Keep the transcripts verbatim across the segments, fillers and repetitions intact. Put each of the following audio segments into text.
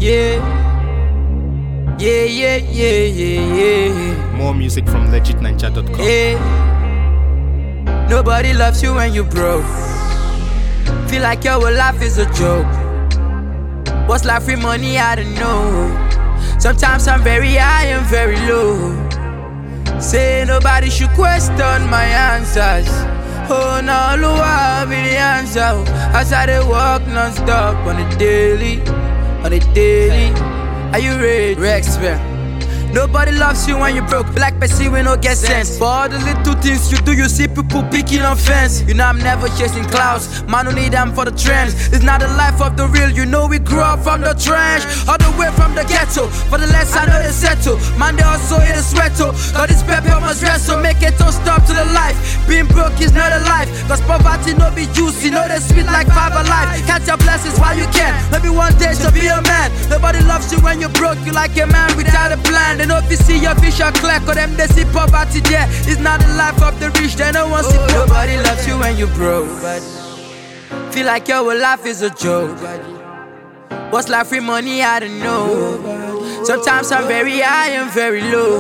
Yeah. Yeah, yeah, yeah, yeah, yeah. More music from legit ninja dot com. Yeah. Nobody loves you when you broke. Feel like your whole life is a joke. What's life with money? I don't know. Sometimes I'm very high and very low. Say nobody should question my answers. Oh no, Lua be the answer. As I dey walk non-stop on the daily, on the daily. Are you ready? Rex, man. Nobody loves you when you broke. Black person we no get sense. For all the little things you do, you see people picking on fence. You know I'm never chasing clouds. Man, don't need them for the trends. It's not the life of the real. You know we grew up from the trash, all the way from the ghetto. For the less I know they settle. Man, they also hit a sweato. Got this pepper must wrestle. Make it don't stop to the life. Being broke is not a life. Cause poverty no be juicy. Know they sweet like five alive. Catch your blessings while you can. Maybe one day to be a man. Nobody loves you when you're broke. You like a man without a plan. They know if you see your fish are clear, cause them they see poverty there. It's not the life of the rich, they don't want to see poverty. Nobody loves you when you broke. Feel like your whole life is a joke. What's life with money? I don't know. Sometimes I'm very high and very low.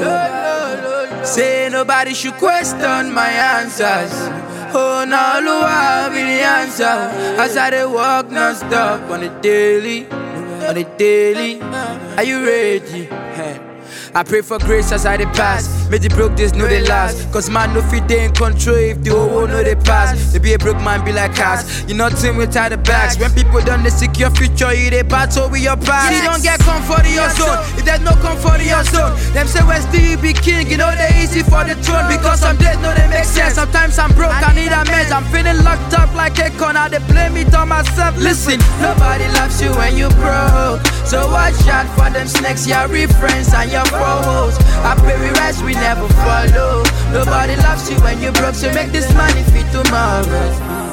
Say nobody should question my answers. Oh no, Lua be the answer. As I dey walk non-stop on the daily, on the daily. Are you ready? I pray for grace as I dey pass. May the broke days know they last. Cause man no fit they in control if the whole world know they pass. They be a broke man be like us. You nothing without the bags. When people done they seek your future, you they battle with your past. You don't get comfort in your zone if there's no comfort in your zone. Them say where's the you be king, you know they easy for the throne. Because I'm dead, no they make sense. Sometimes I'm broke, I need a meds. I'm feeling locked up like a con. Now they blame it on myself. Listen, nobody loves you when you broke. So watch out for them snakes, your reference and your foes. I pray we rise, we never follow. Nobody loves you when you broke, so make this money fit tomorrow.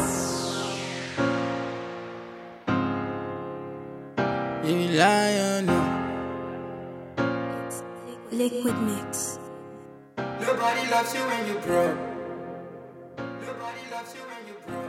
You rely on it. Liquid Mix. Nobody loves you when you broke. Nobody loves you when you broke.